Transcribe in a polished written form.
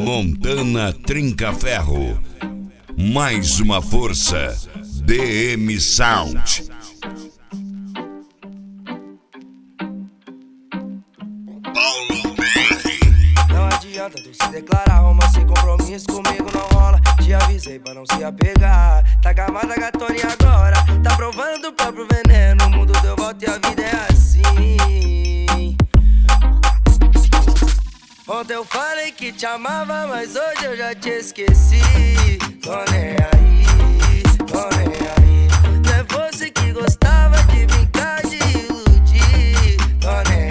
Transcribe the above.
Montana Trinca-Ferro. Mais uma força. DM Sound. Não adianta tu se declarar romance, compromisso comigo não rola. Te avisei pra não se apegar. Tá gamada gatoninha agora, tá provando do próprio veneno. O mundo deu volta e a vida é assim. Ontem eu falei que te amava, mas hoje eu já te esqueci. Tô nem aí, tô nem aí. Não é você que gostava de brincar, de iludir. Tô nem